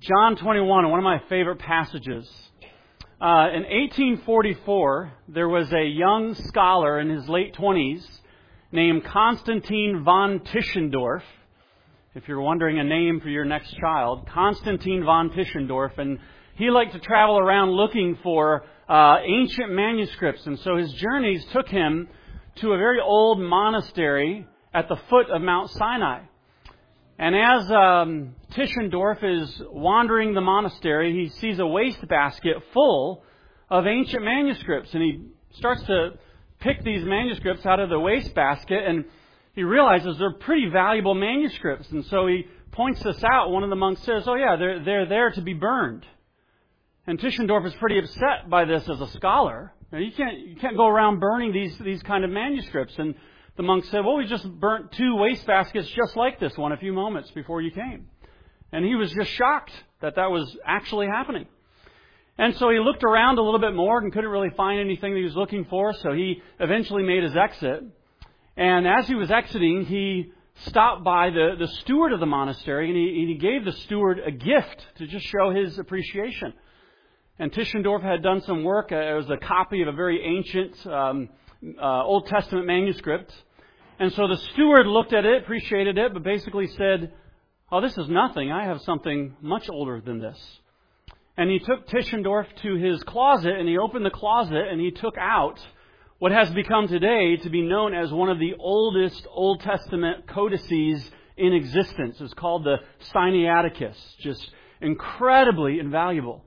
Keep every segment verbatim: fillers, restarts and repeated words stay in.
John twenty-one, one of my favorite passages. Uh, in eighteen forty-four, there was a young scholar in his late twenties named Konstantin von Tischendorf. If you're wondering a name for your next child, Konstantin von Tischendorf. And he liked to travel around looking for uh, ancient manuscripts. And so his journeys took him to a very old monastery at the foot of Mount Sinai. And as um, Tischendorf is wandering the monastery, he sees a wastebasket full of ancient manuscripts. And he starts to pick these manuscripts out of the wastebasket, and he realizes they're pretty valuable manuscripts. And so he points this out. One of the monks says, oh yeah, they're, they're there to be burned. And Tischendorf is pretty upset by this as a scholar. Now, you can't you can't go around burning these, these kind of manuscripts. And the monk said, well, we just burnt two wastebaskets just like this one a few moments before you came. And he was just shocked that that was actually happening. And so he looked around a little bit more and couldn't really find anything that he was looking for. So he eventually made his exit. And as he was exiting, he stopped by the, the steward of the monastery, and he, and he gave the steward a gift to just show his appreciation. And Tischendorf had done some work. Uh, it was a copy of a very ancient um, uh, Old Testament manuscript. And so the steward looked at it, appreciated it, but basically said, oh, this is nothing. I have something much older than this. And he took Tischendorf to his closet, and he opened the closet, and he took out what has become today to be known as one of the oldest Old Testament codices in existence. It's called the Sinaiticus. Just incredibly invaluable.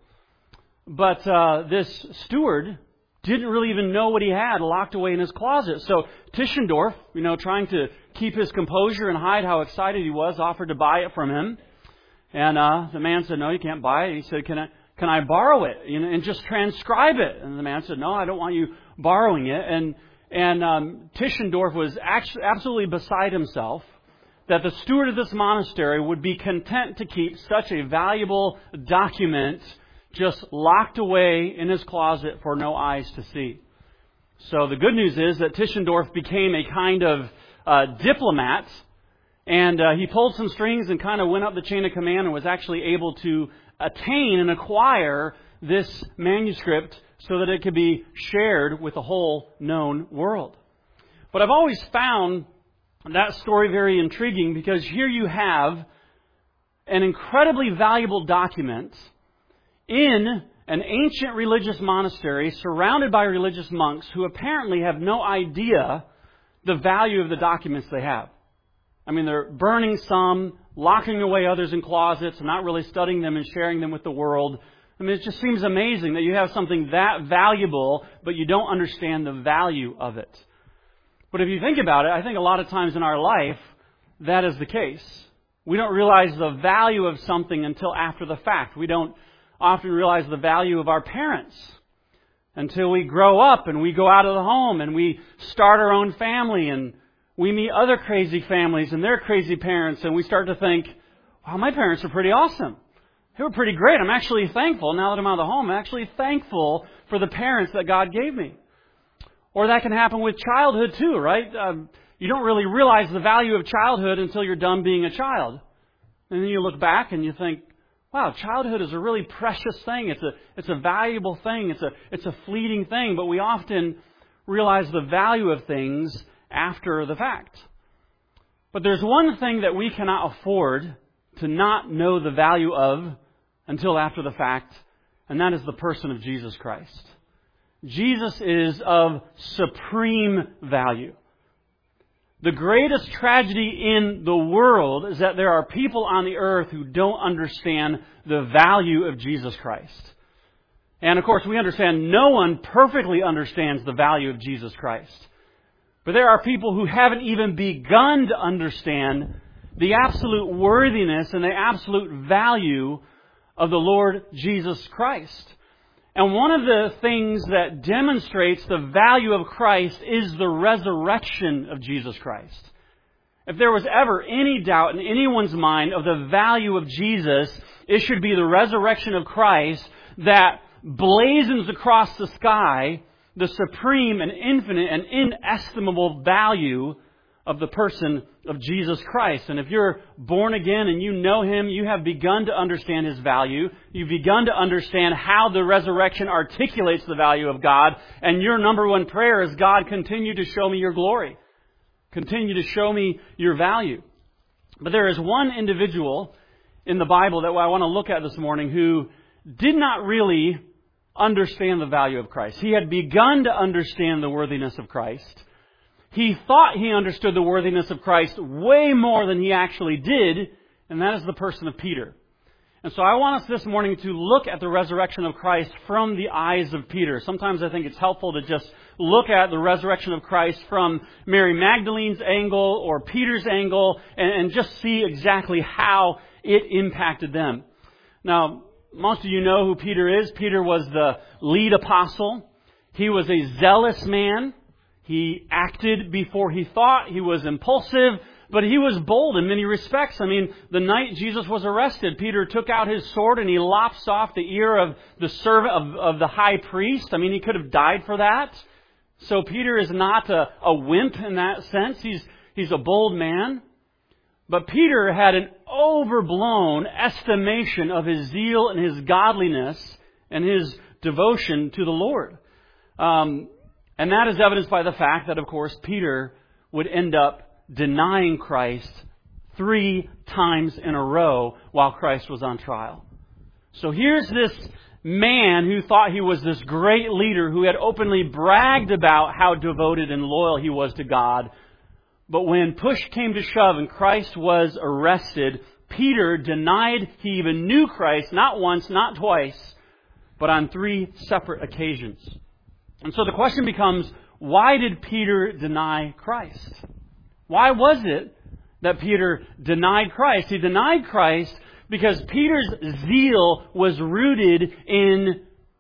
But uh, this steward didn't really even know what he had locked away in his closet. So Tischendorf, you know, trying to keep his composure and hide how excited he was, offered to buy it from him. And uh, the man said, no, you can't buy it. He said, can I can I borrow it, you know, and just transcribe it? And the man said, no, I don't want you borrowing it. And and um, Tischendorf was actually absolutely beside himself that the steward of this monastery would be content to keep such a valuable document just locked away in his closet for no eyes to see. So the good news is that Tischendorf became a kind of uh, diplomat, and uh, he pulled some strings and kind of went up the chain of command and was actually able to attain and acquire this manuscript so that it could be shared with the whole known world. But I've always found that story very intriguing, because here you have an incredibly valuable document in an ancient religious monastery surrounded by religious monks who apparently have no idea the value of the documents they have. I mean, they're burning some, locking away others in closets, not really studying them and sharing them with the world. I mean, it just seems amazing that you have something that valuable, but you don't understand the value of it. But if you think about it, I think a lot of times in our life, that is the case. We don't realize the value of something until after the fact. We don't often realize the value of our parents until we grow up and we go out of the home and we start our own family and we meet other crazy families and their crazy parents, and we start to think, wow, my parents are pretty awesome. They were pretty great. I'm actually thankful. Now that I'm out of the home, I'm actually thankful for the parents that God gave me. Or that can happen with childhood too, right? Um, you don't really realize the value of childhood until you're done being a child. And then you look back and you think, wow, childhood is a really precious thing. It's a it's a valuable thing. It's a it's a fleeting thing. But we often realize the value of things after the fact. But there's one thing that we cannot afford to not know the value of until after the fact, and that is the person of Jesus Christ. Jesus is of supreme value. The greatest tragedy in the world is that there are people on the earth who don't understand the value of Jesus Christ. And of course, we understand no one perfectly understands the value of Jesus Christ. But there are people who haven't even begun to understand the absolute worthiness and the absolute value of the Lord Jesus Christ. And one of the things that demonstrates the value of Christ is the resurrection of Jesus Christ. If there was ever any doubt in anyone's mind of the value of Jesus, it should be the resurrection of Christ that blazons across the sky the supreme and infinite and inestimable value of the person of Jesus Christ. And if you're born again and you know Him, you have begun to understand His value. You've begun to understand how the resurrection articulates the value of God. And your number one prayer is, God, continue to show me your glory. Continue to show me your value. But there is one individual in the Bible that I want to look at this morning who did not really understand the value of Christ. He had begun to understand the worthiness of Christ. He thought he understood the worthiness of Christ way more than he actually did, and that is the person of Peter. And so I want us this morning to look at the resurrection of Christ from the eyes of Peter. Sometimes I think it's helpful to just look at the resurrection of Christ from Mary Magdalene's angle or Peter's angle and, and just see exactly how it impacted them. Now, most of you know who Peter is. Peter was the lead apostle. He was a zealous man. He acted before he thought. He was impulsive, but he was bold in many respects. I mean, the night Jesus was arrested, Peter took out his sword and he lops off the ear of the servant of, of the high priest. I mean, he could have died for that. So Peter is not a, a wimp in that sense. He's, he's a bold man. But Peter had an overblown estimation of his zeal and his godliness and his devotion to the Lord. Um, And that is evidenced by the fact that, of course, Peter would end up denying Christ three times in a row while Christ was on trial. So here's this man who thought he was this great leader who had openly bragged about how devoted and loyal he was to God. But when push came to shove and Christ was arrested, Peter denied he even knew Christ, not once, not twice, but on three separate occasions. And so the question becomes, why did Peter deny Christ? Why was it that Peter denied Christ? He denied Christ because Peter's zeal was rooted in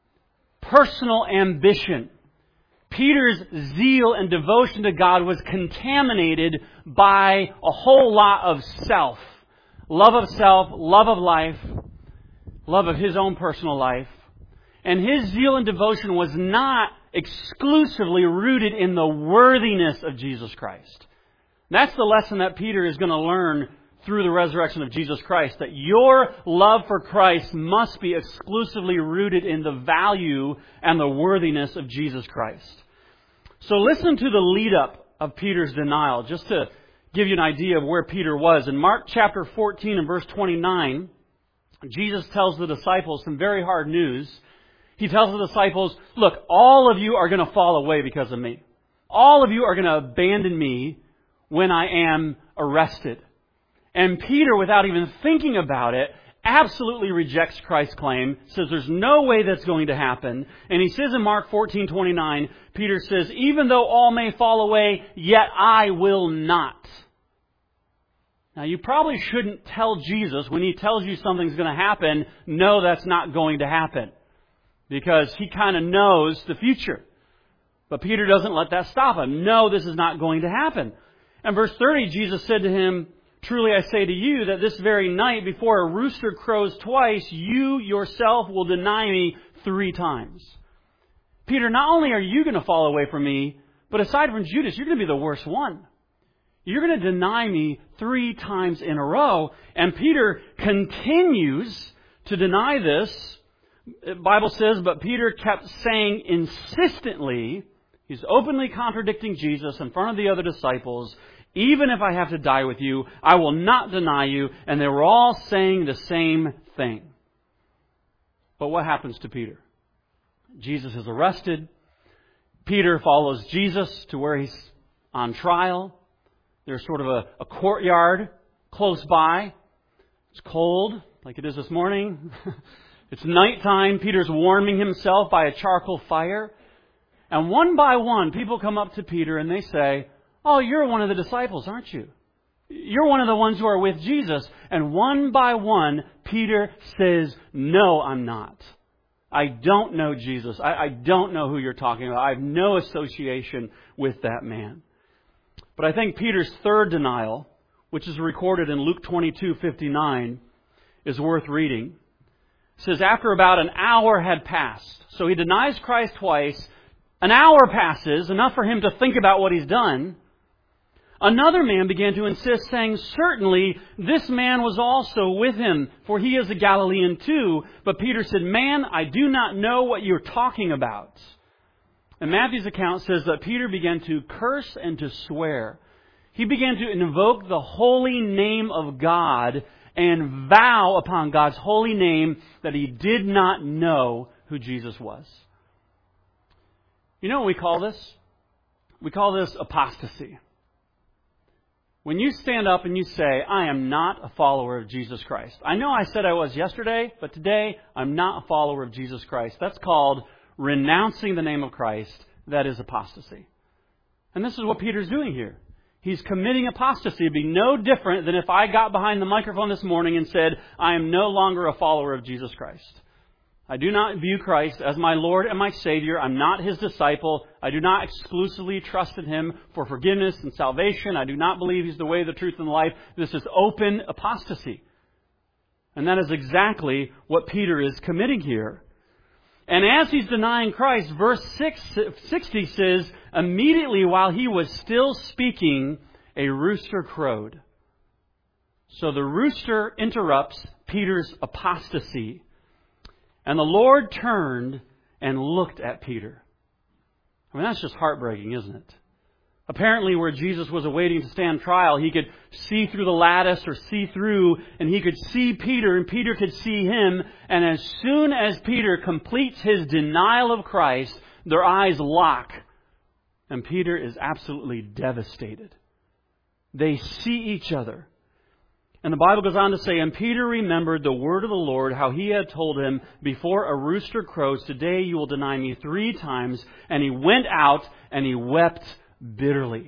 personal ambition. Peter's zeal and devotion to God was contaminated by a whole lot of self. Love of self, love of life, love of his own personal life. And his zeal and devotion was not exclusively rooted in the worthiness of Jesus Christ. That's the lesson that Peter is going to learn through the resurrection of Jesus Christ, that your love for Christ must be exclusively rooted in the value and the worthiness of Jesus Christ. So listen to the lead-up of Peter's denial, just to give you an idea of where Peter was. In Mark chapter fourteen and verse twenty-nine, Jesus tells the disciples some very hard news. He tells the disciples, look, all of you are going to fall away because of me. All of you are going to abandon me when I am arrested. And Peter, without even thinking about it, absolutely rejects Christ's claim, says there's no way that's going to happen. And he says in Mark fourteen twenty-nine, Peter says, even though all may fall away, yet I will not. Now, you probably shouldn't tell Jesus when He tells you something's going to happen, no, that's not going to happen. Because He kind of knows the future. But Peter doesn't let that stop him. No, this is not going to happen. And verse thirty, Jesus said to him, truly I say to you that this very night before a rooster crows twice, you yourself will deny me three times. Peter, not only are you going to fall away from me, but aside from Judas, you're going to be the worst one. You're going to deny me three times in a row. And Peter continues to deny this. The Bible says, but Peter kept saying insistently, he's openly contradicting Jesus in front of the other disciples, even if I have to die with you, I will not deny you. And they were all saying the same thing. But what happens to Peter? Jesus is arrested. Peter follows Jesus to where he's on trial. There's sort of a, a courtyard close by. It's cold, like it is this morning. It's nighttime. Peter's warming himself by a charcoal fire. And one by one, people come up to Peter and they say, oh, you're one of the disciples, aren't you? You're one of the ones who are with Jesus. And one by one, Peter says, no, I'm not. I don't know Jesus. I, I don't know who you're talking about. I have no association with that man. But I think Peter's third denial, which is recorded in Luke twenty-two fifty-nine, is worth reading. It says, after about an hour had passed, so he denies Christ twice, an hour passes, enough for him to think about what he's done. Another man began to insist, saying, "Certainly this man was also with him, for he is a Galilean too." But Peter said, "Man, I do not know what you're talking about." And Matthew's account says that Peter began to curse and to swear. He began to invoke the holy name of God and vow upon God's holy name that he did not know who Jesus was. You know what we call this? We call this apostasy. When you stand up and you say, "I am not a follower of Jesus Christ. I know I said I was yesterday, but today I'm not a follower of Jesus Christ." That's called renouncing the name of Christ. That is apostasy. And this is what Peter's doing here. He's committing apostasy. It'd be no different than if I got behind the microphone this morning and said, "I am no longer a follower of Jesus Christ. I do not view Christ as my Lord and my Savior. I'm not His disciple. I do not exclusively trust in Him for forgiveness and salvation. I do not believe He's the way, the truth, and the life." This is open apostasy. And that is exactly what Peter is committing here. And as he's denying Christ, verse six, sixty says, "Immediately while he was still speaking, a rooster crowed." So the rooster interrupts Peter's apostasy. And the Lord turned and looked at Peter. I mean, that's just heartbreaking, isn't it? Apparently, where Jesus was awaiting to stand trial, he could see through the lattice or see through, and he could see Peter, and Peter could see him. And as soon as Peter completes his denial of Christ, their eyes lock. And Peter is absolutely devastated. They see each other. And the Bible goes on to say, "And Peter remembered the word of the Lord, how he had told him, 'Before a rooster crows, today you will deny me three times.' And he went out and he wept bitterly."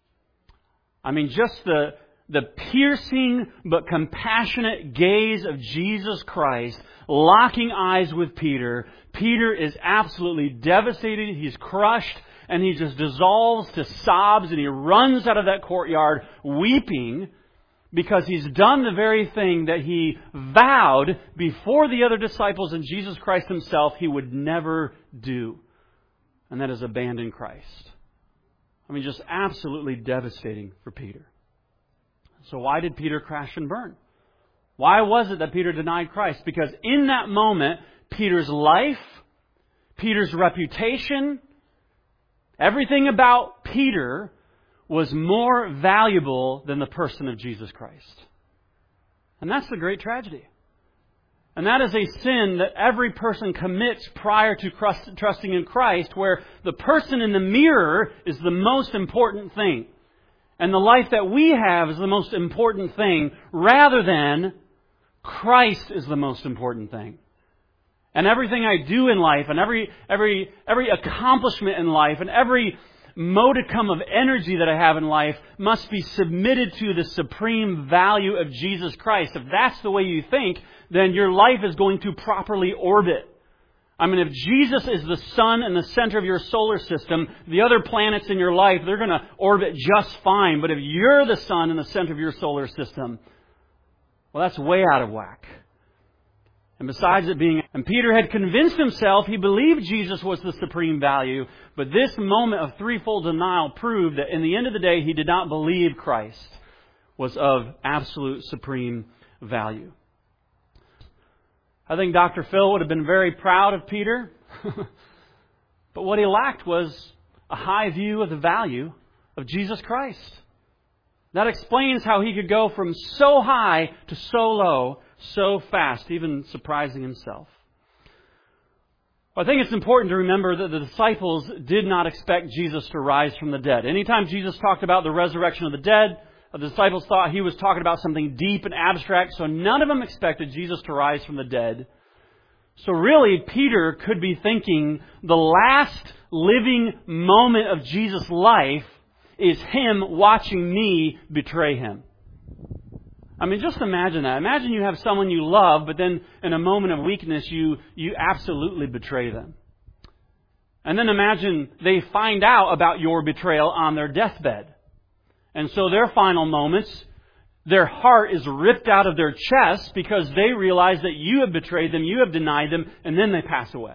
I mean, just the, the piercing but compassionate gaze of Jesus Christ, locking eyes with Peter. Peter is absolutely devastated. He's crushed, and he just dissolves to sobs, and he runs out of that courtyard weeping, because he's done the very thing that he vowed before the other disciples and Jesus Christ himself he would never do. And that is abandon Christ. I mean, just absolutely devastating for Peter. So why did Peter crash and burn? Why was it that Peter denied Christ? Because in that moment, Peter's life, Peter's reputation, everything about Peter was more valuable than the person of Jesus Christ. And that's the great tragedy. And that is a sin that every person commits prior to trusting in Christ, where the person in the mirror is the most important thing. And the life that we have is the most important thing, rather than Christ is the most important thing. And everything I do in life, and every every every accomplishment in life, and every modicum of energy that I have in life must be submitted to the supreme value of Jesus Christ. If that's the way you think, then your life is going to properly orbit. I mean, if Jesus is the sun and the center of your solar system, the other planets in your life, they're going to orbit just fine. But if you're the sun and the center of your solar system, well, that's way out of whack. And besides it being, and Peter had convinced himself he believed Jesus was the supreme value, but this moment of threefold denial proved that in the end of the day, he did not believe Christ was of absolute supreme value. I think Doctor Phil would have been very proud of Peter, but what he lacked was a high view of the value of Jesus Christ. That explains how he could go from so high to so low so fast, even surprising himself. I think it's important to remember that the disciples did not expect Jesus to rise from the dead. Anytime Jesus talked about the resurrection of the dead, the disciples thought he was talking about something deep and abstract, so none of them expected Jesus to rise from the dead. So really, Peter could be thinking the last living moment of Jesus' life is him watching me betray him. I mean, just imagine that. Imagine you have someone you love, but then in a moment of weakness, you, you absolutely betray them. And then imagine they find out about your betrayal on their deathbed. And so their final moments, their heart is ripped out of their chest because they realize that you have betrayed them, you have denied them, and then they pass away.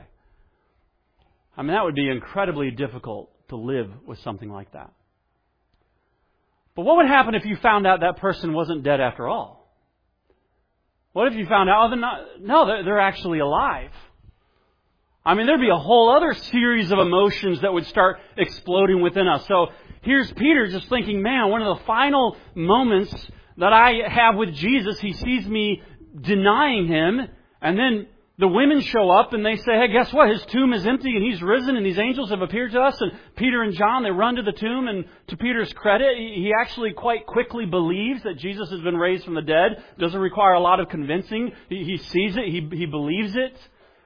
I mean, that would be incredibly difficult to live with something like that. But what would happen if you found out that person wasn't dead after all? What if you found out, oh, they're not, no, they're, they're actually alive? I mean, there'd be a whole other series of emotions that would start exploding within us. So here's Peter just thinking, man, one of the final moments that I have with Jesus, he sees me denying Him, and then the women show up and they say, hey, guess what? His tomb is empty and He's risen and these angels have appeared to us. And Peter and John, they run to the tomb, and to Peter's credit, he actually quite quickly believes that Jesus has been raised from the dead. Doesn't require a lot of convincing. He, he sees it. He, he believes it.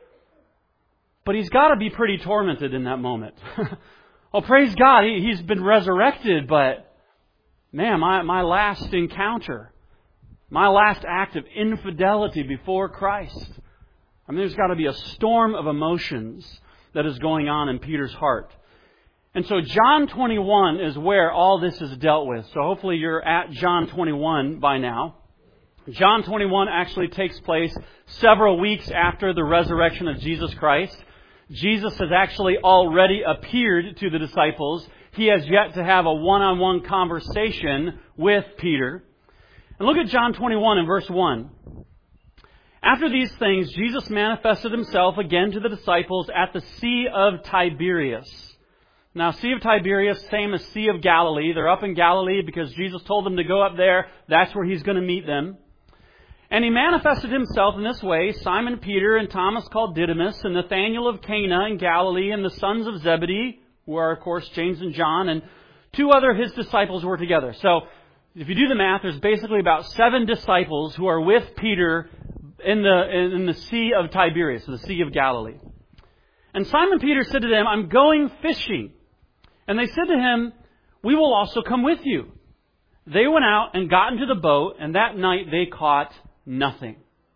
But he's got to be pretty tormented in that moment. Oh, praise God, he, he's been resurrected, but man, my, my last encounter, my last act of infidelity before Christ. I mean, there's got to be a storm of emotions that is going on in Peter's heart. And so John twenty-one is where all this is dealt with. So hopefully you're at John twenty-one by now. John twenty-one actually takes place several weeks after the resurrection of Jesus Christ. Jesus has actually already appeared to the disciples. He has yet to have a one-on-one conversation with Peter. And look at John twenty-one and verse one. After these things, Jesus manifested Himself again to the disciples at the Sea of Tiberias. Now, Sea of Tiberias, same as Sea of Galilee. They're up in Galilee because Jesus told them to go up there. That's where He's going to meet them. And He manifested Himself in this way: Simon Peter and Thomas called Didymus, and Nathanael of Cana in Galilee, and the sons of Zebedee, who are, of course, James and John, and two other His disciples were together. So, if you do the math, there's basically about seven disciples who are with Peter in the in the Sea of Tiberias, the Sea of Galilee. And Simon Peter said to them, I'm going fishing. And they said to him, we will also come with you. They went out and got into the boat, and that night they caught nothing.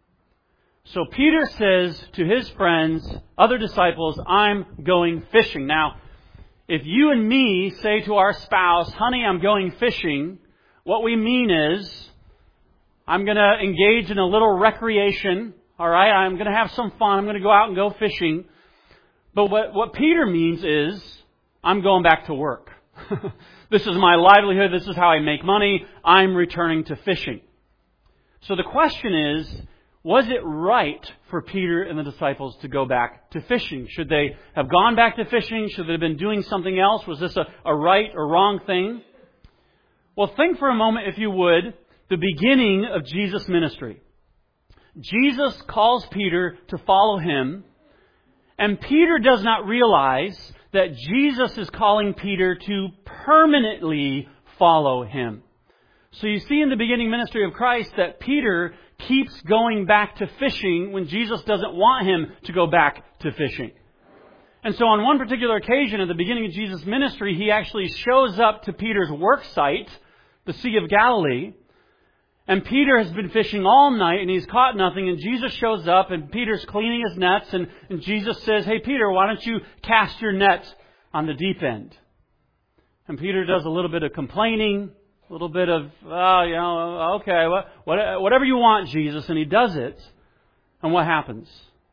So Peter says to his friends, other disciples, I'm going fishing. Now, if you and me say to our spouse, honey, I'm going fishing, what we mean is, I'm going to engage in a little recreation. All right, I'm going to have some fun. I'm going to go out and go fishing. But what, what Peter means is, I'm going back to work. This is my livelihood. This is how I make money. I'm returning to fishing. So the question is, was it right for Peter and the disciples to go back to fishing? Should they have gone back to fishing? Should they have been doing something else? Was this a, a right or wrong thing? Well, think for a moment, if you would, the beginning of Jesus' ministry. Jesus calls Peter to follow Him, and Peter does not realize that Jesus is calling Peter to permanently follow Him. So you see in the beginning ministry of Christ that Peter keeps going back to fishing when Jesus doesn't want him to go back to fishing. And so on one particular occasion at the beginning of Jesus' ministry, He actually shows up to Peter's work site, the Sea of Galilee. And Peter has been fishing all night and he's caught nothing. And Jesus shows up and Peter's cleaning his nets. And, and Jesus says, hey, Peter, why don't you cast your net on the deep end? And Peter does a little bit of complaining, a little bit of, oh, you know, okay, what, what, whatever you want, Jesus. And he does it. And what happens?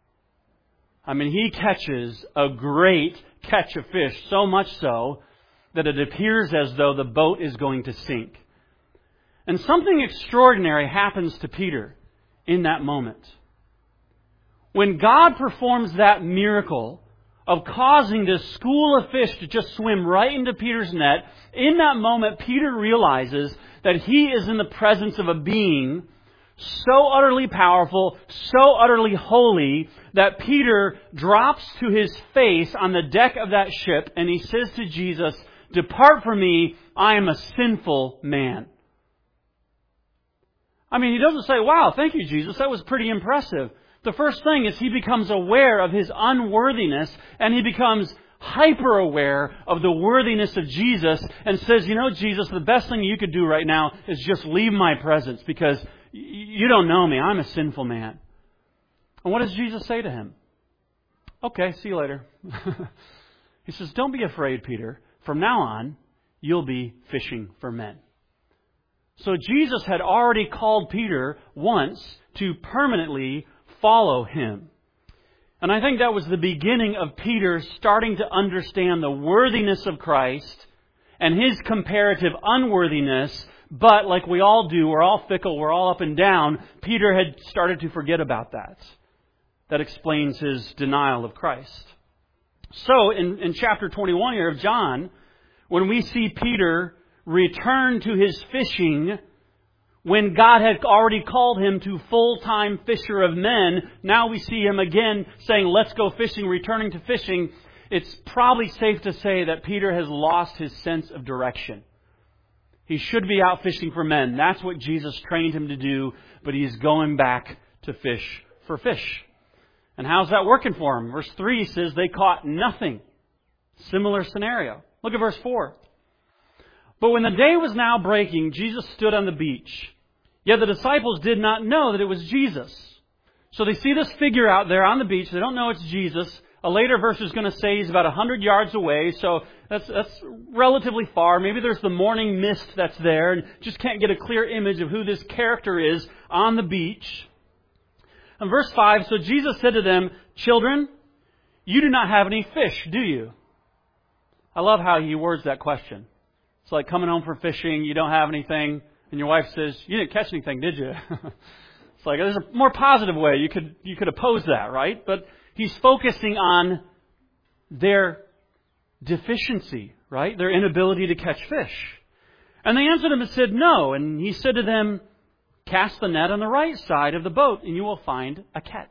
I mean, he catches a great catch of fish, so much so that it appears as though the boat is going to sink. And something extraordinary happens to Peter in that moment. When God performs that miracle of causing this school of fish to just swim right into Peter's net, in that moment Peter realizes that he is in the presence of a being so utterly powerful, so utterly holy, that Peter drops to his face on the deck of that ship and he says to Jesus, depart from me, I am a sinful man. I mean, he doesn't say, wow, thank you, Jesus, that was pretty impressive. The first thing is he becomes aware of his unworthiness and he becomes hyper aware of the worthiness of Jesus and says, you know, Jesus, the best thing you could do right now is just leave my presence because you don't know me. I'm a sinful man. And what does Jesus say to him? Okay, see you later. He says, don't be afraid, Peter. From now on, you'll be fishing for men. So Jesus had already called Peter once to permanently follow Him. And I think that was the beginning of Peter starting to understand the worthiness of Christ and his comparative unworthiness. But like we all do, we're all fickle, we're all up and down, Peter had started to forget about that. That explains his denial of Christ. So in, in chapter twenty-one here of John, when we see Peter return to his fishing, when God had already called him to full-time fisher of men, now we see him again saying, let's go fishing, returning to fishing. It's probably safe to say that Peter has lost his sense of direction. He should be out fishing for men. That's what Jesus trained him to do, but he's going back to fish for fish. And how's that working for him? Verse three says they caught nothing. Similar scenario. Look at verse four. But when the day was now breaking, Jesus stood on the beach. Yet the disciples did not know that it was Jesus. So they see this figure out there on the beach. They don't know it's Jesus. A later verse is going to say he's about one hundred yards away. So that's, that's relatively far. Maybe there's the morning mist that's there and just can't get a clear image of who this character is on the beach. And verse five, so Jesus said to them, children, you do not have any fish, do you? I love how he words that question. It's like coming home from fishing, you don't have anything, and your wife says, you didn't catch anything, did you? It's like, there's a more positive way you could you could oppose that, right? But he's focusing on their deficiency, right? Their inability to catch fish. And they answered him and said, no. And he said to them, cast the net on the right side of the boat, and you will find a catch.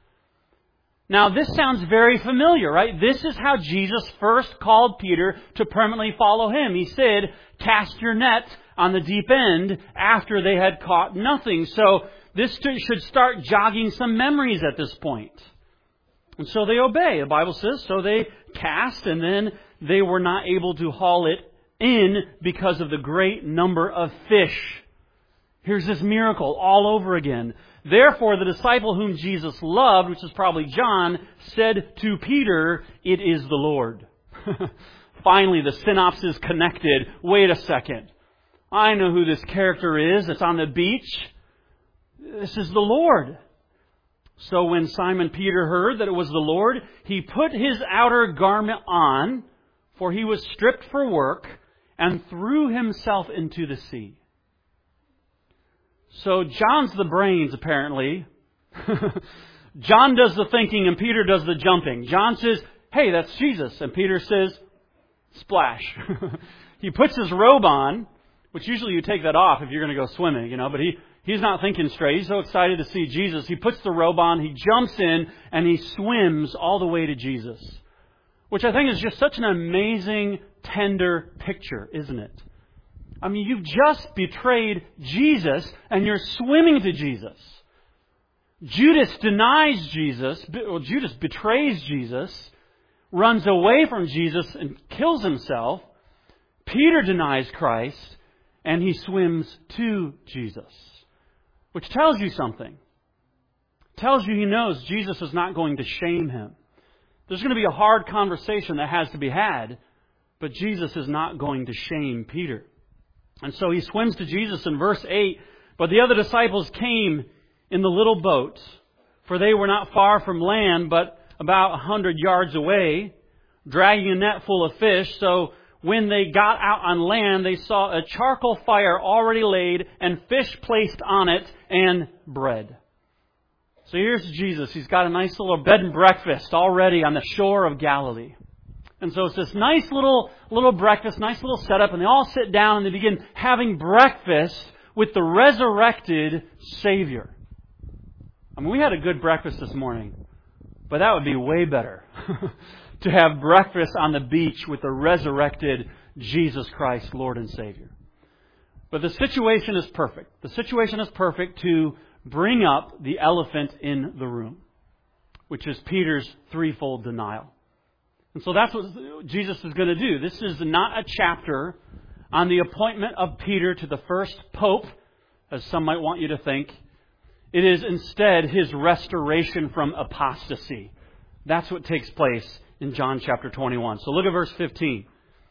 Now, this sounds very familiar, right? This is how Jesus first called Peter to permanently follow him. He said, cast your net on the deep end after they had caught nothing. So this should start jogging some memories at this point. And so they obey, the Bible says. So they cast, and then they were not able to haul it in because of the great number of fish. Here's this miracle all over again. Therefore, the disciple whom Jesus loved, which is probably John, said to Peter, it is the Lord. Finally, the synopsis connected. Wait a second. I know who this character is that's on the beach. This is the Lord. So when Simon Peter heard that it was the Lord, he put his outer garment on, for he was stripped for work, and threw himself into the sea. So John's the brains, apparently. John does the thinking and Peter does the jumping. John says, hey, that's Jesus. And Peter says, splash. He puts his robe on, which usually you take that off if you're going to go swimming, you know, but he, he's not thinking straight. He's so excited to see Jesus. He puts the robe on, he jumps in, and he swims all the way to Jesus. Which I think is just such an amazing, tender picture, isn't it? I mean, you've just betrayed Jesus and you're swimming to Jesus. Judas denies Jesus, well, Judas betrays Jesus, runs away from Jesus and kills himself. Peter denies Christ and he swims to Jesus. Which tells you something. Tells you he knows Jesus is not going to shame him. There's going to be a hard conversation that has to be had, but Jesus is not going to shame Peter. And so he swims to Jesus in verse eight. But the other disciples came in the little boat, for they were not far from land, but about a hundred yards away, dragging a net full of fish. So when they got out on land, they saw a charcoal fire already laid, and fish placed on it, and bread. So here's Jesus. He's got a nice little bed and breakfast already on the shore of Galilee. And so it's this nice little little breakfast, nice little setup, and they all sit down and they begin having breakfast with the resurrected Savior. I mean, we had a good breakfast this morning, but that would be way better to have breakfast on the beach with the resurrected Jesus Christ, Lord and Savior. But the situation is perfect. The situation is perfect to bring up the elephant in the room, which is Peter's threefold denial. And so that's what Jesus is going to do. This is not a chapter on the appointment of Peter to the first pope, as some might want you to think. It is instead his restoration from apostasy. That's what takes place in John chapter twenty-one. So look at verse fifteen.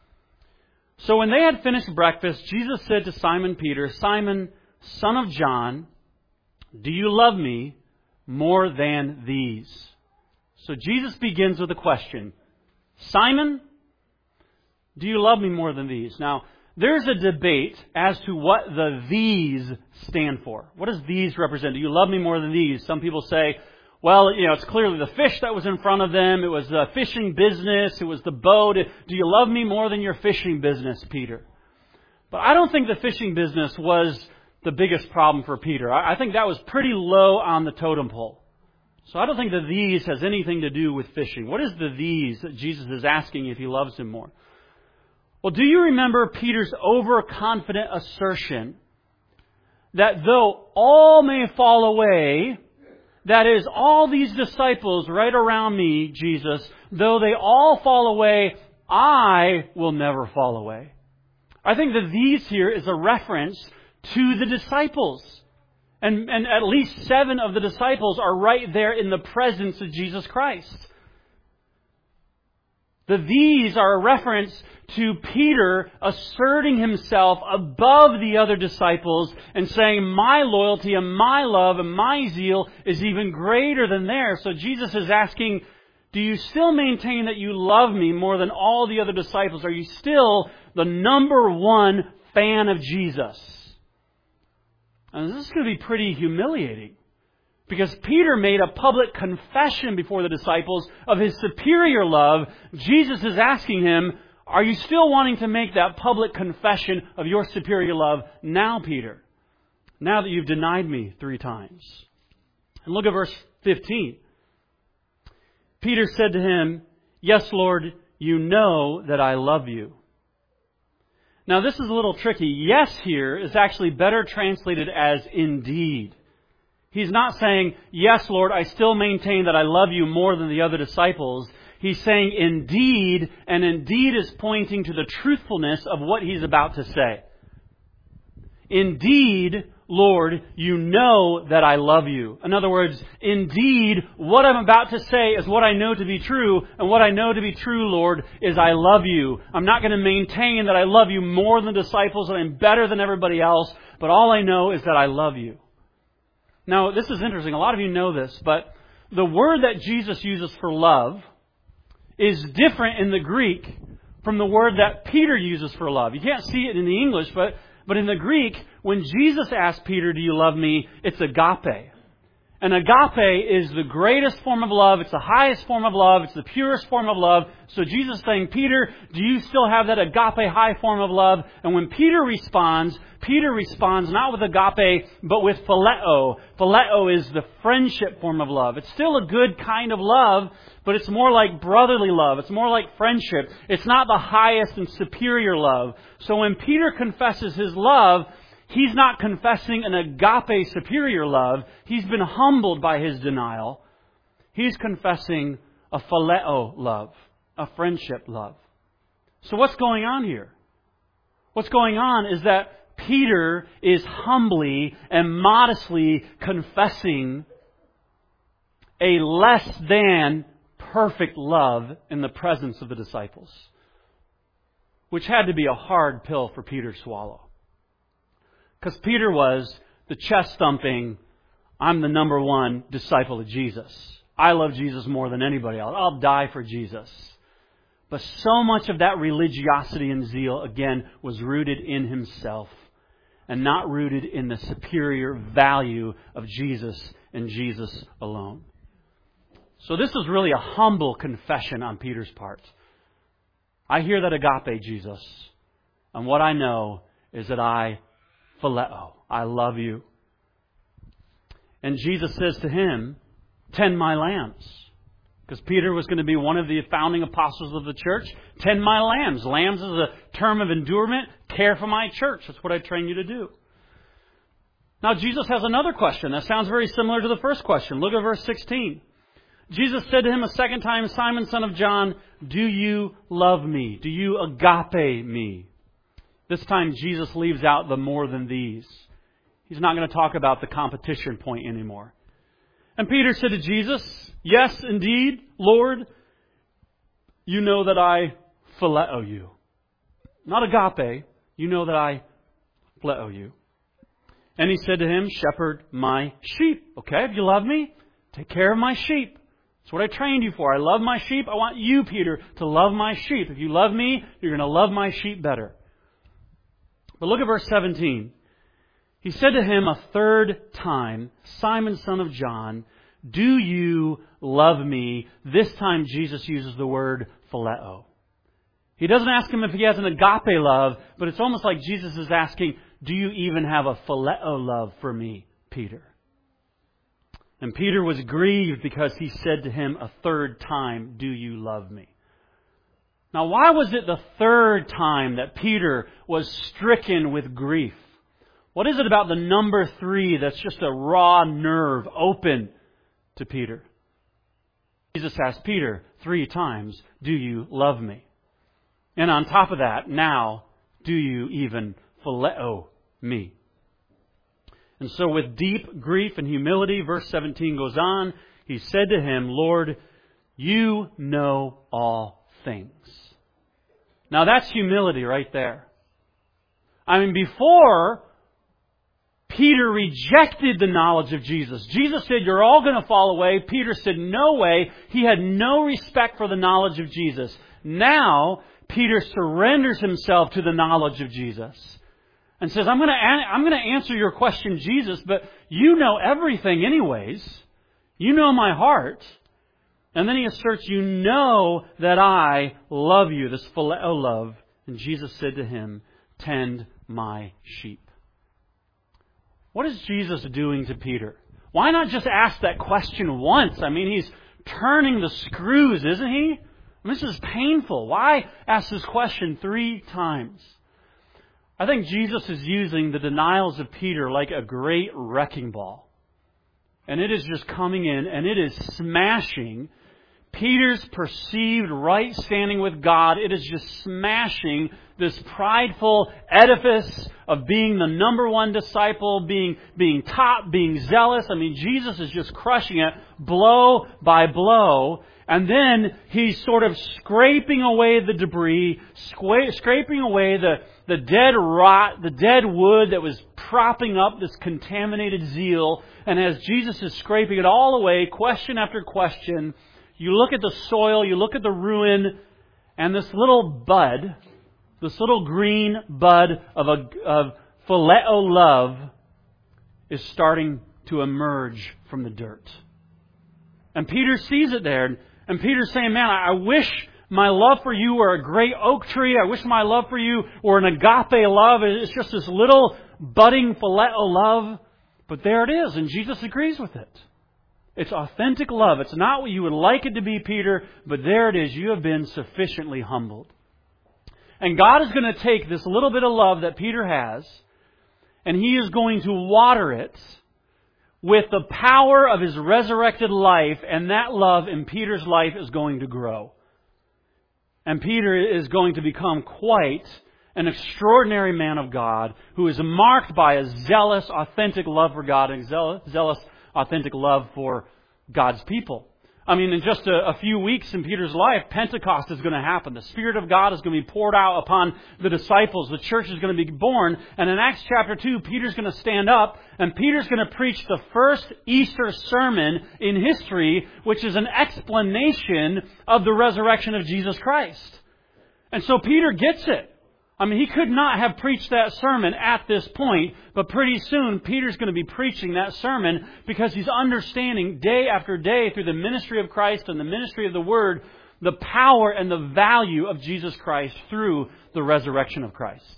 So when they had finished breakfast, Jesus said to Simon Peter, Simon, son of John, do you love me more than these? So Jesus begins with a question. Simon, Do you love me more than these? Now, there's a debate as to what the these stand for. What does these represent? Do you love me more than these? Some people say, well, you know, it's clearly the fish that was in front of them. It was the fishing business. It was the boat. Do you love me more than your fishing business, Peter? But I don't think the fishing business was the biggest problem for Peter. I think that was pretty low on the totem pole. So I don't think the these has anything to do with fishing. What is the these that Jesus is asking if he loves him more? Well, do you remember Peter's overconfident assertion that though all may fall away, that is, all these disciples right around me, Jesus, though they all fall away, I will never fall away. I think that these here is a reference to the disciples. And, and at least seven of the disciples are right there in the presence of Jesus Christ. The these are a reference to Peter asserting himself above the other disciples and saying, my loyalty and my love and my zeal is even greater than theirs. So Jesus is asking, do you still maintain that you love me more than all the other disciples? Are you still the number one fan of Jesus? And this is going to be pretty humiliating. Because Peter made a public confession before the disciples of his superior love. Jesus is asking him, are you still wanting to make that public confession of your superior love now, Peter? Now that you've denied me three times. And look at verse fifteen. Peter said to him, yes, Lord, you know that I love you. Now this is a little tricky. Yes here is actually better translated as indeed. He's not saying, yes, Lord, I still maintain that I love you more than the other disciples. He's saying indeed, and indeed is pointing to the truthfulness of what he's about to say. Indeed, Lord, you know that I love you. In other words, indeed, what I'm about to say is what I know to be true, and what I know to be true, Lord, is I love you. I'm not going to maintain that I love you more than the disciples and I'm better than everybody else, but all I know is that I love you. Now, this is interesting. A lot of you know this, but the word that Jesus uses for love is different in the Greek from the word that Peter uses for love. You can't see it in the English, but, but in the Greek, when Jesus asked Peter, do you love me? It's agape. And agape is the greatest form of love. It's the highest form of love. It's the purest form of love. So Jesus is saying, Peter, do you still have that agape high form of love? And when Peter responds, Peter responds not with agape, but with phileo. Phileo is the friendship form of love. It's still a good kind of love, but it's more like brotherly love. It's more like friendship. It's not the highest and superior love. So when Peter confesses his love, he's not confessing an agape superior love. He's been humbled by his denial. He's confessing a phileo love, a friendship love. So what's going on here? What's going on is that Peter is humbly and modestly confessing a less than perfect love in the presence of the disciples, which had to be a hard pill for Peter to swallow. Because Peter was the chest-thumping, I'm the number one disciple of Jesus. I love Jesus more than anybody else. I'll die for Jesus. But so much of that religiosity and zeal, again, was rooted in himself and not rooted in the superior value of Jesus and Jesus alone. So this is really a humble confession on Peter's part. I hear that agape, Jesus, and what I know is that I phileo. I love you. And Jesus says to him, tend my lambs. Because Peter was going to be one of the founding apostles of the church. Tend my lambs. Lambs is a term of endurement. Care for my church. That's what I train you to do. Now Jesus has another question that sounds very similar to the first question. Look at verse sixteen. Jesus said to him a second time, Simon, son of John, do you love me? Do you agape me? This time Jesus leaves out the more than these. He's not going to talk about the competition point anymore. And Peter said to Jesus, yes, indeed, Lord, you know that I phileo you. Not agape, you know that I phileo you. And he said to him, shepherd my sheep. Okay, if you love me, take care of my sheep. It's what I trained you for. I love my sheep. I want you, Peter, to love my sheep. If you love me, you're going to love my sheep better. But look at verse seventeen. He said to him a third time, Simon, son of John, do you love me? This time Jesus uses the word phileo. He doesn't ask him if he has an agape love, but it's almost like Jesus is asking, do you even have a phileo love for me, Peter? And Peter was grieved because he said to him a third time, do you love me? Now, why was it the third time that Peter was stricken with grief? What is it about the number three that's just a raw nerve open to Peter? Jesus asked Peter three times, do you love me? And on top of that, now, do you even phileo me? And so with deep grief and humility, verse seventeen goes on, he said to him, Lord, you know all things. Now that's humility right there. I mean, before Peter rejected the knowledge of Jesus. Jesus said, you're all going to fall away. Peter said, no way. He had no respect for the knowledge of Jesus. Now, Peter surrenders himself to the knowledge of Jesus and says, I'm going to, I'm going to answer your question, Jesus, but you know everything anyways. You know my heart. And then he asserts, you know that I love you, this phileo love. And Jesus said to him, tend my sheep. What is Jesus doing to Peter? Why not just ask that question once? I mean, he's turning the screws, isn't he? I mean, this is painful. Why ask this question three times? I think Jesus is using the denials of Peter like a great wrecking ball. And it is just coming in and it is smashing Peter's perceived right standing with God. It is just smashing this prideful edifice of being the number one disciple, being, being top, being zealous. I mean, Jesus is just crushing it blow by blow. And then he's sort of scraping away the debris, squa- scraping away the, the dead rot, the dead wood that was propping up this contaminated zeal. And as Jesus is scraping it all away, question after question, you look at the soil, you look at the ruin, and this little bud, this little green bud of a of phileo love is starting to emerge from the dirt. And Peter sees it there, and Peter's saying, man, I wish my love for you were a great oak tree. I wish my love for you were an agape love. It's just this little budding phileo love. But there it is, and Jesus agrees with it. It's authentic love. It's not what you would like it to be, Peter, but there it is. You have been sufficiently humbled. And God is going to take this little bit of love that Peter has, and He is going to water it with the power of His resurrected life, and that love in Peter's life is going to grow. And Peter is going to become quite an extraordinary man of God who is marked by a zealous, authentic love for God and zealous, zealous authentic love for God's people. I mean, in just a, a few weeks in Peter's life, Pentecost is going to happen. The Spirit of God is going to be poured out upon the disciples. The church is going to be born. And in Acts chapter two, Peter's going to stand up and Peter's going to preach the first Easter sermon in history, which is an explanation of the resurrection of Jesus Christ. And so Peter gets it. I mean, he could not have preached that sermon at this point, but pretty soon Peter's going to be preaching that sermon because he's understanding day after day through the ministry of Christ and the ministry of the Word, the power and the value of Jesus Christ through the resurrection of Christ.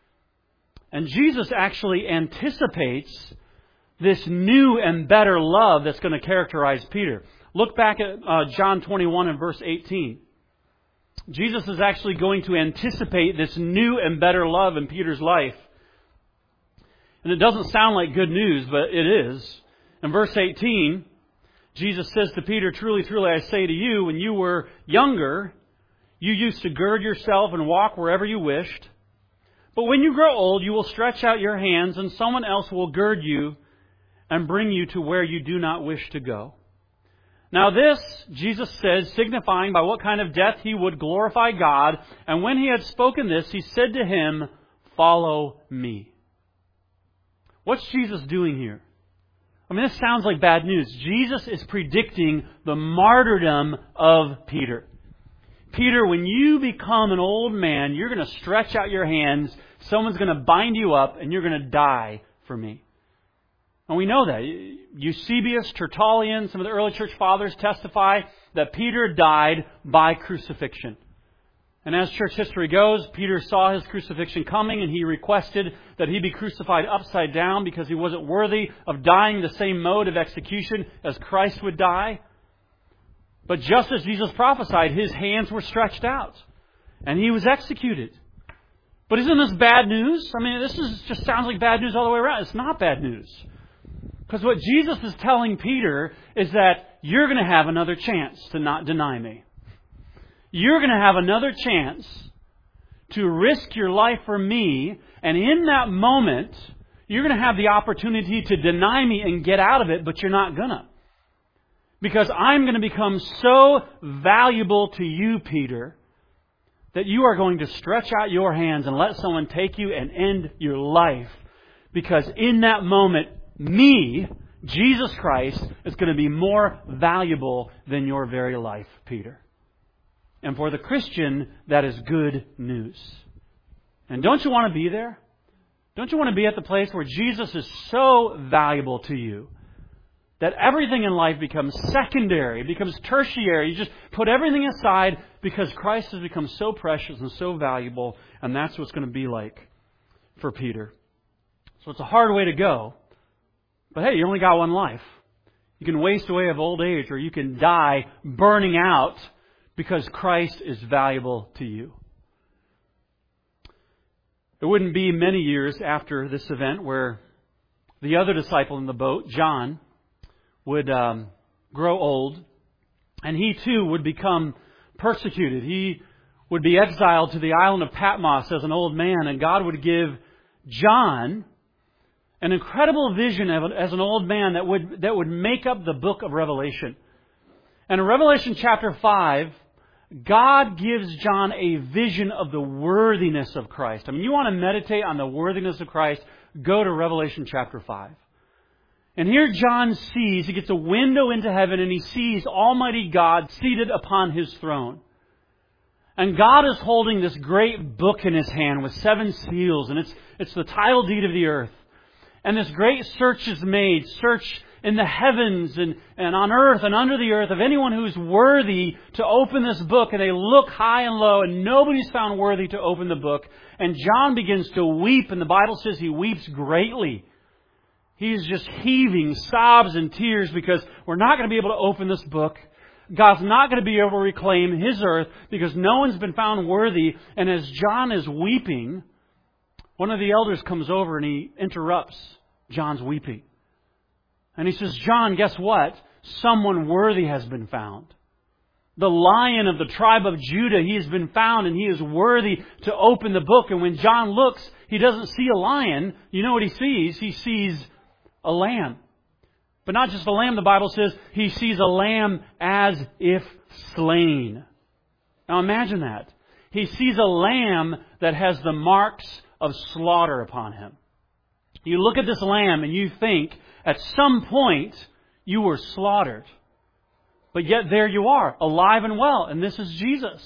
And Jesus actually anticipates this new and better love that's going to characterize Peter. Look back at uh, John twenty-one and verse eighteen. Jesus is actually going to anticipate this new and better love in Peter's life. And it doesn't sound like good news, but it is. In verse eighteen, Jesus says to Peter, truly, truly, I say to you, when you were younger, you used to gird yourself and walk wherever you wished. But when you grow old, you will stretch out your hands and someone else will gird you and bring you to where you do not wish to go. Now this, Jesus says, signifying by what kind of death He would glorify God. And when He had spoken this, He said to him, follow me. What's Jesus doing here? I mean, this sounds like bad news. Jesus is predicting the martyrdom of Peter. Peter, when you become an old man, you're going to stretch out your hands, someone's going to bind you up, and you're going to die for me. And we know that. Eusebius, Tertullian, some of the early church fathers testify that Peter died by crucifixion. And as church history goes, Peter saw his crucifixion coming and he requested that he be crucified upside down because he wasn't worthy of dying the same mode of execution as Christ would die. But just as Jesus prophesied, his hands were stretched out and he was executed. But isn't this bad news? I mean, this is just sounds like bad news all the way around. It's not bad news. Because what Jesus is telling Peter is that you're going to have another chance to not deny me. You're going to have another chance to risk your life for me. And in that moment, you're going to have the opportunity to deny me and get out of it, but you're not going to. Because I'm going to become so valuable to you, Peter, that you are going to stretch out your hands and let someone take you and end your life. Because in that moment, me, Jesus Christ, is going to be more valuable than your very life, Peter. And for the Christian, that is good news. And don't you want to be there? Don't you want to be at the place where Jesus is so valuable to you that everything in life becomes secondary, becomes tertiary? You just put everything aside because Christ has become so precious and so valuable, and that's what it's going to be like for Peter. So it's a hard way to go. But hey, you only got one life. You can waste away of old age, or you can die burning out because Christ is valuable to you. It wouldn't be many years after this event where the other disciple in the boat, John, would um, grow old, and he too would become persecuted. He would be exiled to the island of Patmos as an old man, and God would give John an incredible vision of, as an old man that would that would make up the book of Revelation. And in Revelation chapter five, God gives John a vision of the worthiness of Christ. I mean, you want to meditate on the worthiness of Christ, go to Revelation chapter five. And here John sees, he gets a window into heaven and he sees Almighty God seated upon His throne. And God is holding this great book in His hand with seven seals, and it's it's the title deed of the earth. And this great search is made, search in the heavens and, and on earth and under the earth of anyone who is worthy to open this book. And they look high and low and nobody's found worthy to open the book. And John begins to weep, and the Bible says he weeps greatly. He's just heaving sobs and tears because we're not going to be able to open this book. God's not going to be able to reclaim His earth because no one's been found worthy. And as John is weeping, one of the elders comes over and he interrupts John's weeping. And he says, John, guess what? Someone worthy has been found. The Lion of the tribe of Judah, he has been found and he is worthy to open the book. And when John looks, he doesn't see a lion. You know what he sees? He sees a lamb. But not just a lamb, the Bible says he sees a lamb as if slain. Now imagine that. He sees a lamb that has the marks of slaughter upon him. You look at this lamb and you think at some point you were slaughtered. But yet there you are, alive and well. And this is Jesus.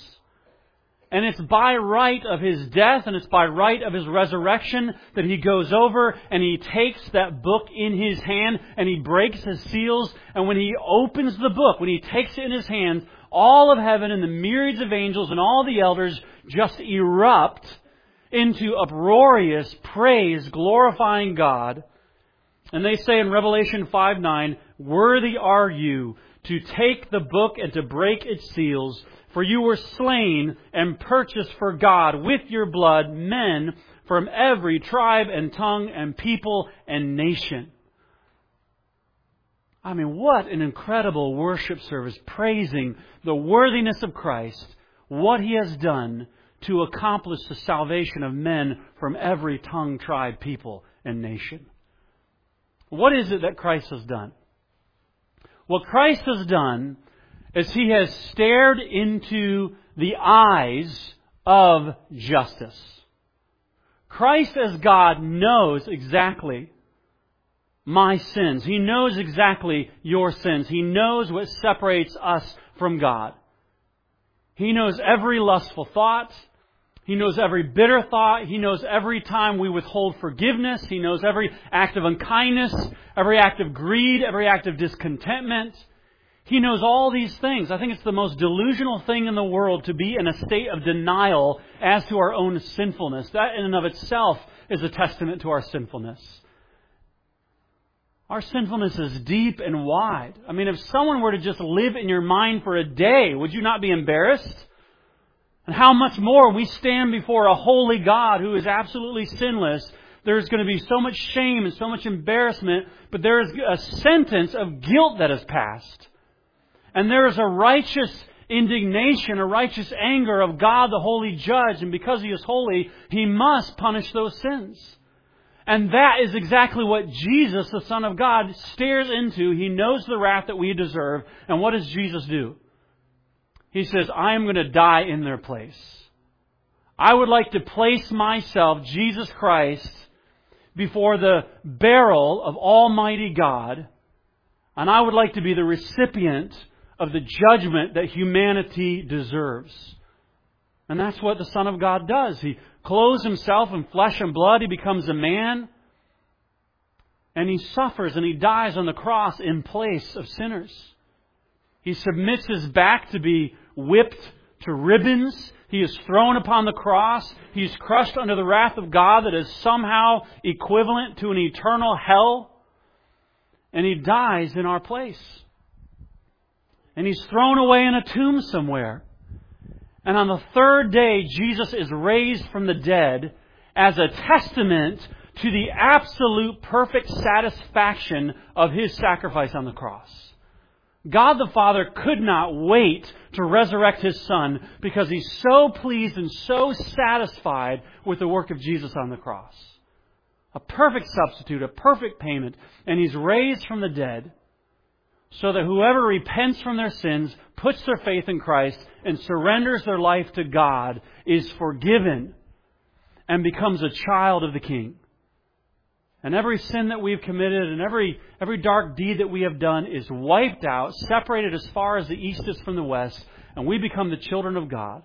And it's by right of His death and it's by right of His resurrection that He goes over and He takes that book in His hand and He breaks His seals. And when He opens the book, when He takes it in His hands, all of heaven and the myriads of angels and all the elders just erupt into uproarious praise, glorifying God. And they say in Revelation five nine, worthy are you to take the book and to break its seals, for you were slain and purchased for God with your blood men from every tribe and tongue and people and nation. I mean, what an incredible worship service, praising the worthiness of Christ, what He has done to accomplish the salvation of men from every tongue, tribe, people, and nation. What is it that Christ has done? What Christ has done is He has stared into the eyes of justice. Christ as God knows exactly my sins. He knows exactly your sins. He knows what separates us from God. He knows every lustful thought. He knows every bitter thought. He knows every time we withhold forgiveness. He knows every act of unkindness, every act of greed, every act of discontentment. He knows all these things. I think it's the most delusional thing in the world to be in a state of denial as to our own sinfulness. That in and of itself is a testament to our sinfulness. Our sinfulness is deep and wide. I mean, if someone were to just live in your mind for a day, would you not be embarrassed? And how much more we stand before a holy God who is absolutely sinless. There's going to be so much shame and so much embarrassment, but there is a sentence of guilt that is passed. And there is a righteous indignation, a righteous anger of God, the holy judge. And because He is holy, He must punish those sins. And that is exactly what Jesus, the Son of God, stares into. He knows the wrath that we deserve. And what does Jesus do? He says, I am going to die in their place. I would like to place myself, Jesus Christ, before the barrel of Almighty God. And I would like to be the recipient of the judgment that humanity deserves. And that's what the Son of God does. He clothes Himself in flesh and blood. He becomes a man. And He suffers and He dies on the cross in place of sinners. He submits His back to be whipped to ribbons. He is thrown upon the cross. He is crushed under the wrath of God that is somehow equivalent to an eternal hell. And He dies in our place. And He's thrown away in a tomb somewhere. And on the third day, Jesus is raised from the dead as a testament to the absolute perfect satisfaction of His sacrifice on the cross. God the Father could not wait to resurrect His Son because He's so pleased and so satisfied with the work of Jesus on the cross. A perfect substitute, a perfect payment. And He's raised from the dead so that whoever repents from their sins, puts their faith in Christ, and surrenders their life to God is forgiven and becomes a child of the King. And every sin that we've committed and every every dark deed that we have done is wiped out, separated as far as the east is from the west, and we become the children of God.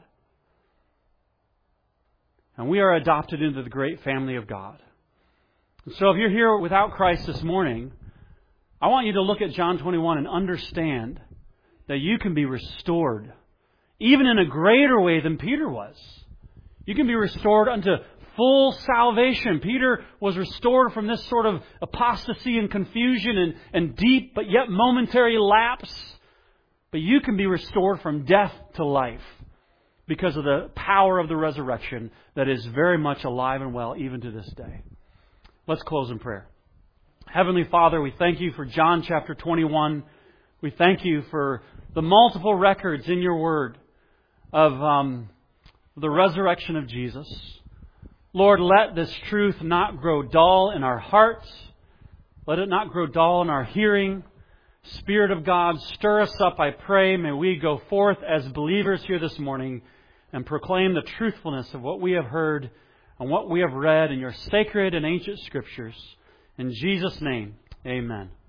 And we are adopted into the great family of God. And so if you're here without Christ this morning, I want you to look at John twenty-one and understand that you can be restored, even in a greater way than Peter was. You can be restored unto full salvation. Peter was restored from this sort of apostasy and confusion and, and deep but yet momentary lapse. But you can be restored from death to life because of the power of the resurrection that is very much alive and well even to this day. Let's close in prayer. Heavenly Father, we thank You for John chapter twenty-one. We thank You for the multiple records in Your Word of um, the resurrection of Jesus. Lord, let this truth not grow dull in our hearts. Let it not grow dull in our hearing. Spirit of God, stir us up, I pray. May we go forth as believers here this morning and proclaim the truthfulness of what we have heard and what we have read in Your sacred and ancient Scriptures. In Jesus' name, amen.